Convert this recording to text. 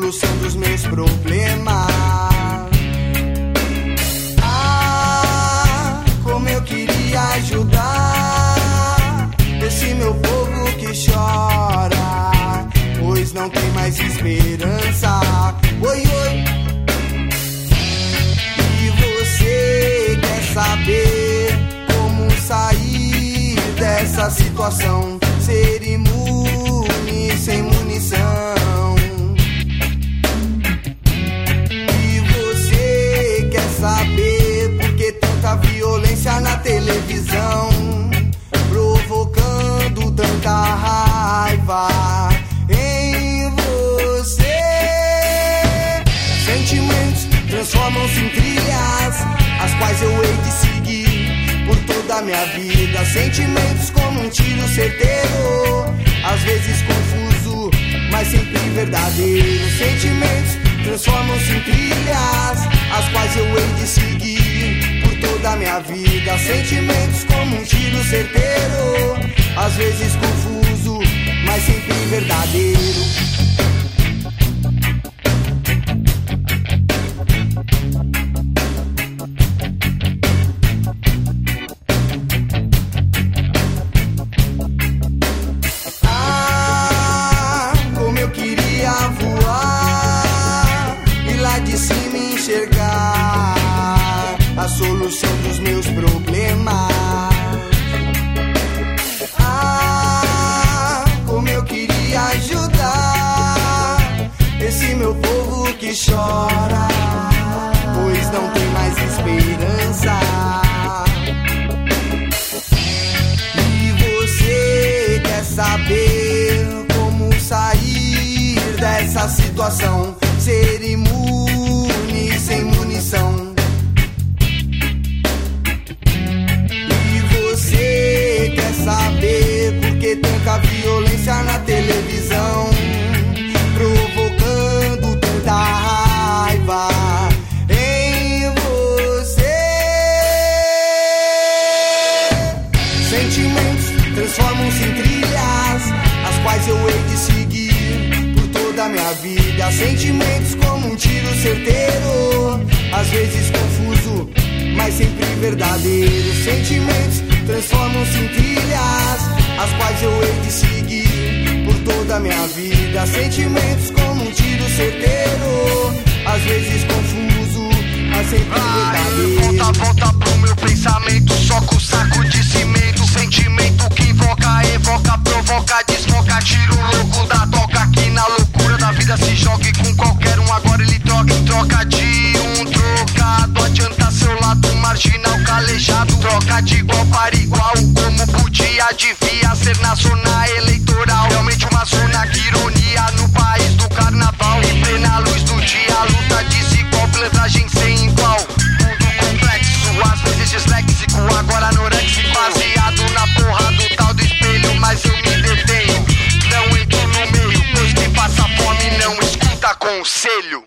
solução dos meus problemas. Ah, como eu queria ajudar esse meu povo que chora, pois não tem mais esperança. Oi, oi. E você quer saber como sair dessa situação? Ser imune sem munição. E você quer saber por que tanta violência na televisão, provocando tanta raiva em você? Sentimentos transformam-se em trilhas, as quais eu hei de seguir por toda a minha vida. Sentimentos como um tiro certeiro, às vezes confuso, mas sempre verdadeiro. Sentimentos transformam-se em trilhas, as quais eu hei de seguir por toda a minha vida. Sentimentos como um tiro certeiro, às vezes confuso, mas sempre verdadeiro. A solução dos meus problemas. Ah, como eu queria ajudar esse meu povo que chora, pois não tem mais esperança. E você quer saber como sair dessa situação? Ser imune sem munição. Saber por que tanta violência na televisão, provocando tanta raiva em você. Sentimentos transformam-se em trilhas, as quais eu hei de seguir por toda a minha vida. Sentimentos como um tiro certeiro, às vezes confuso, mas sempre verdadeiro. Sentimentos transformam-se em trilhas, as quais eu hei de seguir por toda a minha vida. Sentimentos como um tiro certeiro, às vezes confuso, mas sempre verdadeiro. Volta pro meu pensamento, só com saco de cimento. Sentimento que invoca, evoca, provoca, desfoca. Tira o louco da toca, que na loucura da vida se jogue com qualquer um. Agora ele troca em troca de um trocado. Adianta seu lado marginal calejado. Troca de igual para igual, como podia, devia ser na zona eleitoral. Realmente uma zona que ironia no país do carnaval. Em plena luz do dia, luta desigual, pilantragem sem igual. Mundo complexo, às vezes disléxico, agora anorexico. Baseado na porra do tal do espelho, mas eu me detenho. Não entro no meio, pois quem passa fome não escuta conselho.